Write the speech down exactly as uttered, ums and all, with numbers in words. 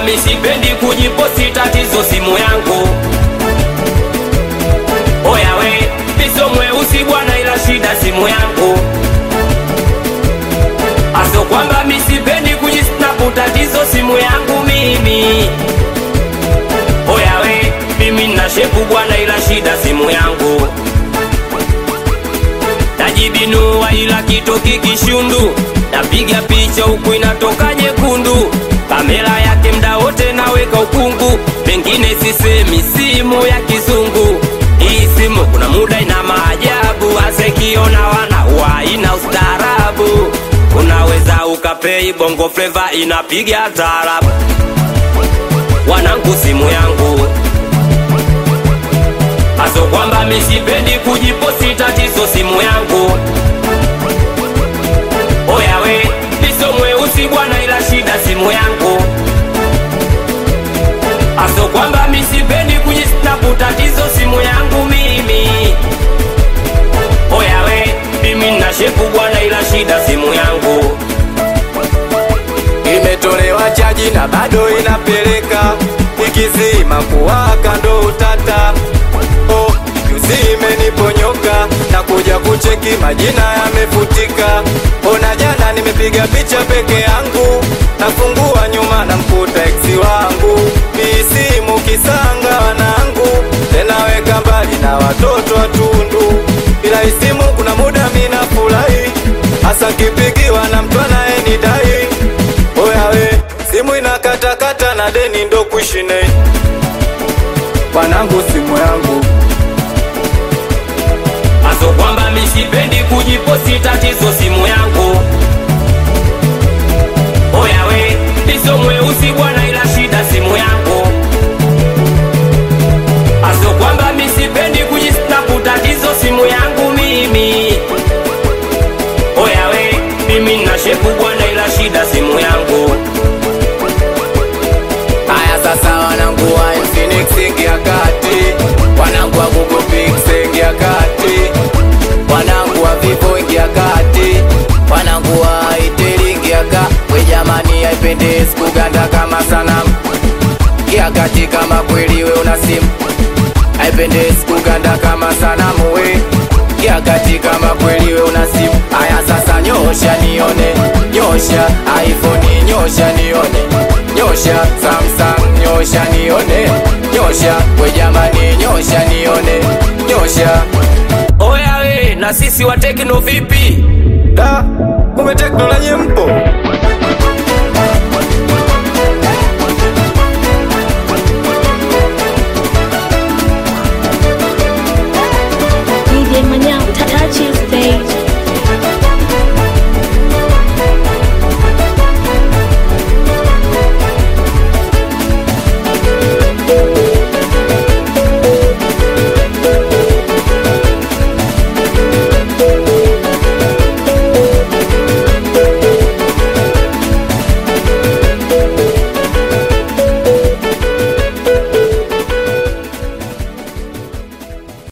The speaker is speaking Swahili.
mimi sipendi kujiposti, tatizo simu yangu. Oya we, miso mweusi bwana ila shida simu yangu. Aso kwamba mimi sipendi kujisnap, tatizo simu yangu mimi. Oya we, mimi nina shepu bwana ila shida simu yangu. Najibinua ila kitoki kishundu, napiga picha huku inatoka nyekundu. Kamera yake mda wote naweka ukungu, pengine sisemi simu ya kizungu. Hii simu kuna muda ina maajabu, asekiona wana wa ina ustarabu. Unaweza ukapei bongo flavor inapiga tarab. Wanangu simu yangu. Aso kwamba mimi sipendi kujiposti, tatizo simu yangu. Oya we, miso mweusi bwana ila shida simu yangu. Aso kwamba mimi sipendi kujisnap, tatizo simu yangu mimi. Oya we, mimi nina shepu bwana ila shida simu yangu. Imetolewa chaji na bado inapeleka, ikizima kuwaka ndo utata. Oh, yuzime niponyoka na kuja kucheki majina yamefutika. Ona jana nimepiga picha peke yangu, nafungua nyuma na mkuta eksi wangu. Hii simu kisanga wanangu, tena weka mbali na watoto watundu. Bila hii simu kuna muda mina furahi, hasa kipigiwa na mtu anayenidai. Oya we, simu inakatakata na deni ndo kuishine. Wanangu simu yangu. Aso kwamba mimi sipendi kujiposti, tatizo simu yangu. Oya we, miso mweusi bwana ila shida simu yangu. Aso kwamba mimi sipendi kujisnap, tatizo simu yangu mimi. Oya we, mimi nina shepu bwana ila shida simu yangu. Aya sasa wanangu wa Infinix ingia kati, wanangu wa Google Pixel ingia kati, wanangu wa Vivo ingia kati, wanangu wa Itel ingia kati. We jamani, haipendezi kuganda kama sanamu. Ingia kati kama kweli we una simu, haipendezi kuganda kama sanamu we. Ingia kati kama kweli we una simu. Aya sasa nyosha nione, nyosha iPhone, nyosha nione, nyosha Samsung, nyosha nione, nyosha we jamani, nyosha nione, nyosha. Oya we, na sisi wa Tekno vipi? Da, kumbe Tekno lenye mpo.